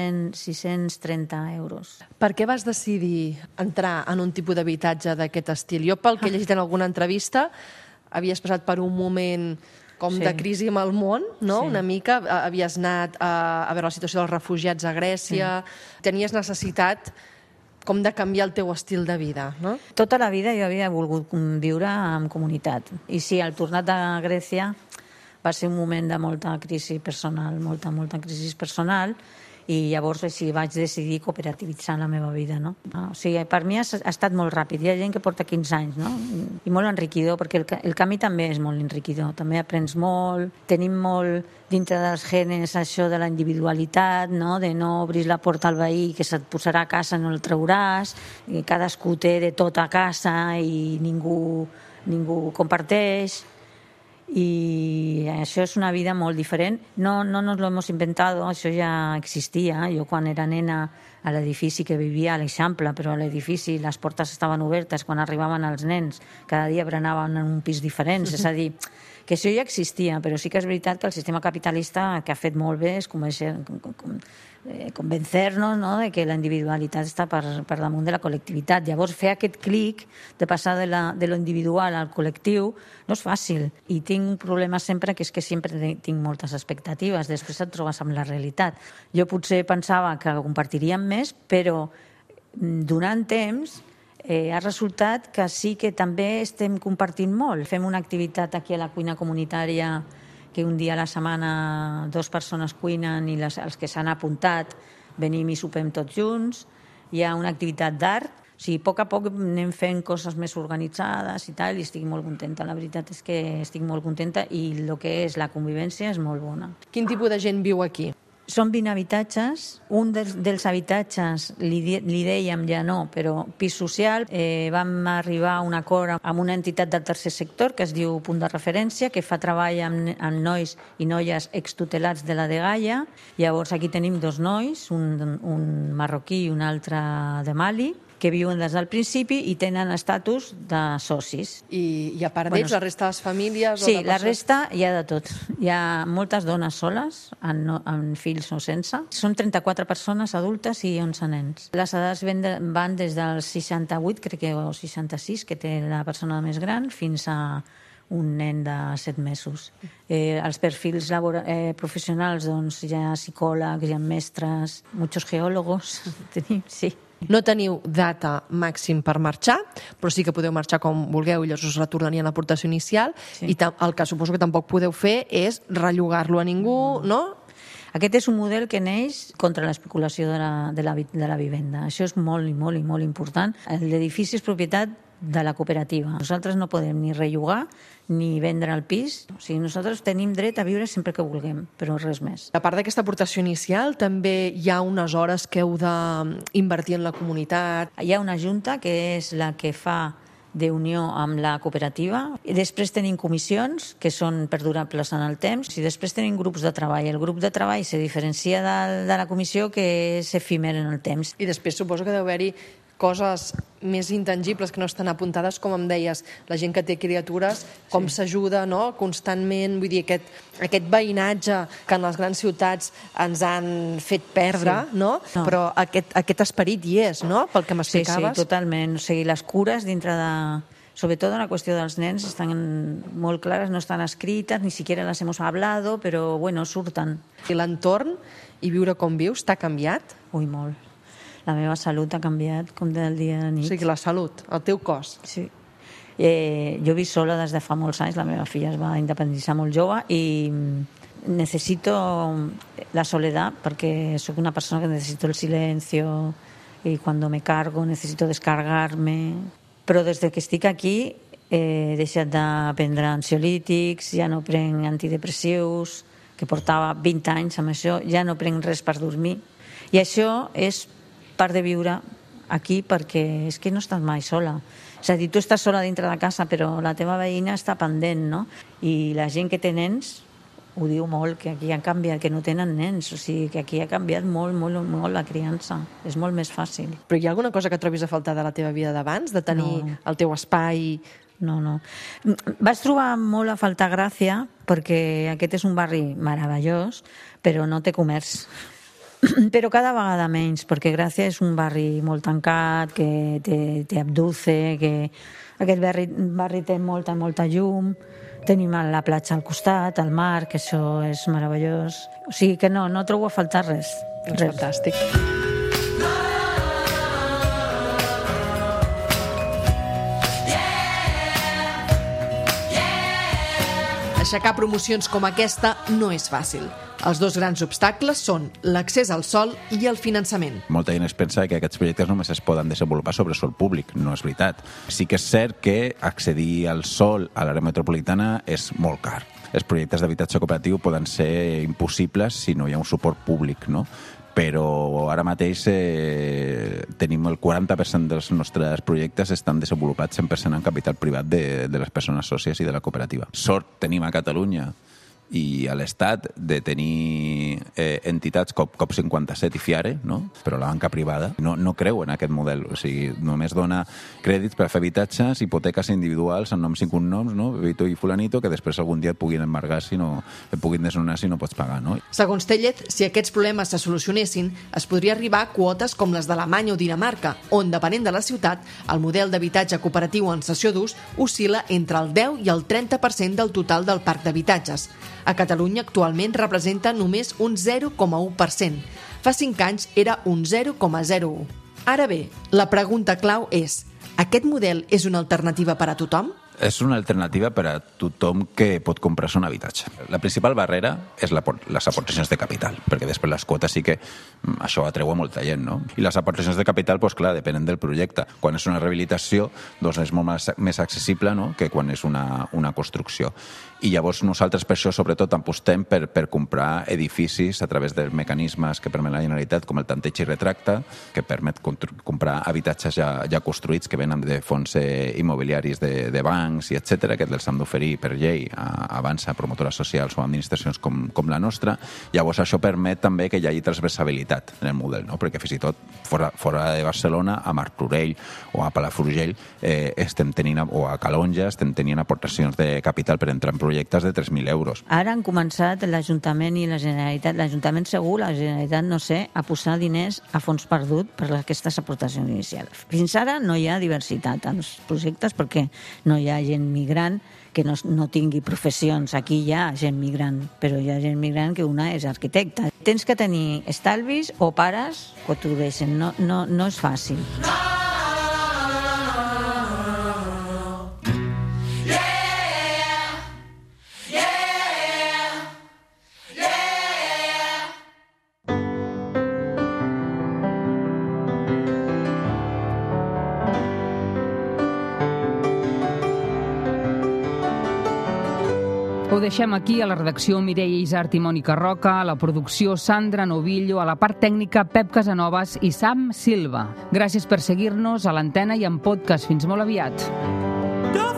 630 euros. Per què vas decidir entrar en un tipus d'habitatge d'aquest estil? Jo, pel que he llegit en alguna entrevista, havies passat per un moment com de crisi amb el món, no? Una mica. Havies anat a veure la situació dels refugiats a Grècia. Tenies necessitat com de canviar el teu estil de vida, no? Tota la vida jo havia volgut viure en comunitat. I sí, al tornat a Grècia va ser un moment de molta crisi personal, molta crisi personal, i llavors així vaig decidir cooperativitzar la meva vida, no? O sigui, per mi ha estat molt ràpid. Hi ha gent que porta 15 anys, no? I molt enriquidor, perquè el camí també és molt enriquidor. També aprens molt, tenim molt dintre dels genes això de la individualitat, no? De no obrir la porta al veí, que se't posarà a casa no el trauràs, i cadascú té de tot a casa i ningú comparteix. I això és una vida molt diferent. No nos lo hemos inventado, això ja existia. Jo quan era nena a l'edifici que vivia a l'Eixample, però a l'edifici les portes estaven obertes quan arribaven els nens, cada dia berenaven en un pis diferent, és a dir, que això ja existia, però sí que és veritat que el sistema capitalista que ha fet molt bé és convencer-nos, no?, de que la individualitat està per damunt de la col·lectivitat. Llavors, fer aquest clic de passar de lo individual al col·lectiu no és fàcil. I tinc un problema sempre, que és que sempre tinc moltes expectatives. Després et trobes amb la realitat. Jo potser pensava que compartiríem més, però donant temps ha resultat que sí que també estem compartint molt. Fem una activitat aquí a la cuina comunitària que un dia a la setmana 2 persones cuinen i els que s'han apuntat venim i sopem tots junts. Hi ha una activitat d'art. O sigui, a poc anem fent coses més organitzades i tal, i estic molt contenta. La veritat és que estic molt contenta i el que és la convivència és molt bona. Quin tipus de gent viu aquí? Són 20 habitatges. Un dels habitatges li dèiem ja no, però pis social. Vam arribar a un acord amb una entitat del tercer sector que es diu Punt de Referència, que fa treball amb nois i noies extutelats de la dgaia. Llavors aquí tenim 2 nois, un marroquí i un altre de Mali, que viuen des del principi i tenen estatus de socis. I a part d'ells, la resta de les famílies? Sí, la resta hi ha de tot. Hi ha moltes dones soles, amb fills o sense. Són 34 persones adultes i 11 nens. Les edats van des dels 68, crec que, o 66, que té la persona més gran, fins a un nen de 7 mesos. Els perfils professionals, doncs, hi ha psicòlegs, hi ha mestres, muchos geólogos, tenim, sí. No teniu data màxim per marxar, però sí que podeu marxar com vulgueu i llavors us retornarien l'aportació inicial, i el que suposo que tampoc podeu fer és rellogar-lo a ningú, no? Aquest és un model que neix contra l'especulació de la vivenda. Això és molt i molt i molt important. L'edifici és propietat de la cooperativa. Nosaltres no podem ni rellogar ni vendre el pis. O sigui, nosaltres tenim dret a viure sempre que vulguem, però res més. A part d'aquesta aportació inicial, també hi ha unes hores que heu d'invertir en la comunitat. Hi ha una junta que és la que fa d'unió amb la cooperativa. I després tenim comissions, que són perdurables en el temps, i després tenim grups de treball. El grup de treball se diferencia de la comissió, que és efímer en el temps. I després suposo que deu haver-hi coses més intangibles que no estan apuntades, com em deies, la gent que té criatures, com s'ajuda, no?, constantment, vull dir, aquest veïnatge que en les grans ciutats ens han fet perdre, no? Però aquest esperit hi és, no?, pel que m'explicaves. Sí, totalment. O sigui, les cures dintre de... Sobretot la qüestió dels nens estan molt clares, no estan escrites, ni siquiera las hemos hablado, però, bueno, surten. I l'entorn i viure com vius t'ha canviat? Ui, molt. La meva salut ha canviat com del dia a la nit. O sigui, la salut, el teu cos. Sí. Jo visc sola des de fa molts anys, la meva filla es va independitzar molt jove i necessito la soledad perquè sóc una persona que necessito el silencio y cuando me cargo necesito descargarme. Però des que estic aquí he deixat de prendre ansiolítics, ja no prenc antidepressius, que portava 20 anys amb això, ja no prenc res per dormir. I això és part de viure aquí perquè és que no estàs mai sola. És a dir, tu estàs sola dintre de casa, però la teva veïna està pendent, no? I la gent que té nens ho diu molt, que aquí ha canviat, que no tenen nens, o sigui, que aquí ha canviat molt, molt, molt la criança. És molt més fàcil. Però hi ha alguna cosa que trobis a faltar de la teva vida d'abans? De tenir el teu espai? No. Vaig trobar molt a faltar Gràcia, perquè aquest és un barri meravellós, però no té comerç. Però cada vegada menys, perquè Gràcia és un barri molt tancat, que te abduce, que aquest barri té molta llum, tenim la platja al costat, el mar, que això és meravellós. O sigui que no trobo a faltar res. Fantàstic. Aixecar promocions com aquesta no és fàcil. Els dos grans obstacles són l'accés al sòl i el finançament. Molta gent es pensa que aquests projectes només es poden desenvolupar sobre sòl públic. No és veritat. Sí que és cert que accedir al sòl a l'àrea metropolitana és molt car. Els projectes d'habitatge cooperatiu poden ser impossibles si no hi ha un suport públic, no? Però ara mateix tenim el 40% dels nostres projectes estan desenvolupats 100% en capital privat de les persones sòcies i de la cooperativa. Sort tenim a Catalunya i a l'Estat de tenir entitats com COP57 i FIARE, no? Però la banca privada no creu en aquest model. O sigui, només dona crèdits per fer habitatges, hipoteques individuals amb noms i cognoms, no? Bebito i fulanito, que després algun dia et puguin embargar et puguin desnonar si no pots pagar, no? Segons Tellez, si aquests problemes se solucionessin, es podria arribar a quotes com les d'Alemanya o Dinamarca, on, depenent de la ciutat, el model d'habitatge cooperatiu en cessió d'ús oscil·la entre el 10 i el 30% del total del parc d'habitatges. A Catalunya actualment representa només un 0,1%. Fa 5 anys era un 0,01%. Ara bé, la pregunta clau és: aquest model és una alternativa per a tothom? És una alternativa per a tothom que pot comprar-se un habitatge. La principal barrera és les aportacions de capital, perquè després les quotes sí que això atreu a molta gent, no? I les aportacions de capital, doncs clar, depenen del projecte. Quan és una rehabilitació, doncs és molt més accessible, no?, que quan és una construcció. I llavors nosaltres per això sobretot apostem per comprar edificis a través dels mecanismes que permet la Generalitat, com el tanteig i retracte, que permet comprar habitatges ja construïts que venen de fons immobiliaris de bancs i etc., que els han d'oferir per llei abans a promotores socials o administracions com la nostra. Llavors això permet també que hi hagi transversabilitat en el model, no? Perquè fins i tot fora de Barcelona, a Martorell o a Palafrugell estem tenint, o a Calonja estem tenint aportacions de capital per entrar en projectes de 3.000 euros. Ara han començat l'Ajuntament i la Generalitat, l'Ajuntament segur, la Generalitat no sé, a posar diners a fons perdut per aquestes aportacions inicials. Fins ara no hi ha diversitat en els projectes perquè no hi ha ha gent migrant que no tingui professions. Aquí hi ha gent migrant, però hi ha gent migrant que una és arquitecta. Tens que tenir estalvis o pares que t'ho deixen. No és fàcil. Ho deixem aquí, a la redacció Mireia Isart i Mònica Roca, a la producció Sandra Novillo, a la part tècnica Pep Casanovas i Sam Silva. Gràcies per seguir-nos a l'antena i en podcast. Fins molt aviat.